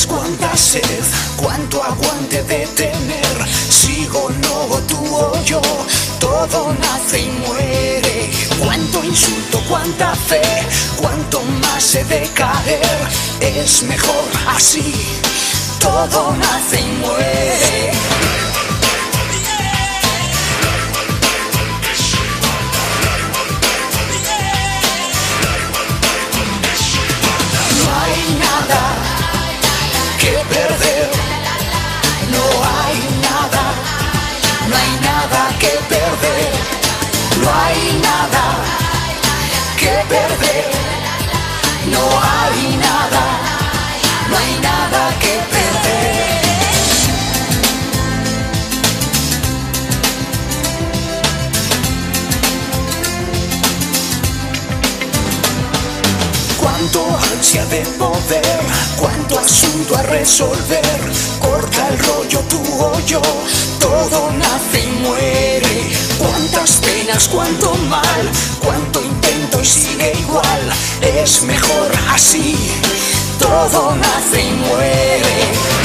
tienes cuánta sed, cuánto aguante de tener. Sigo, no tú o yo, todo nace y muere. Cuánto insulto, cuánta fe, cuánto más he de caer. Es mejor así, todo nace y muere. No hay nada que perder, no hay nada, no hay nada que perder. Cuánto ansia de poder, cuánto asunto a resolver. Corta el rollo tú o yo, todo nace y muere. Cuántas penas, cuánto mal, cuánto intento y sigue igual. Es mejor así, todo nace y muere.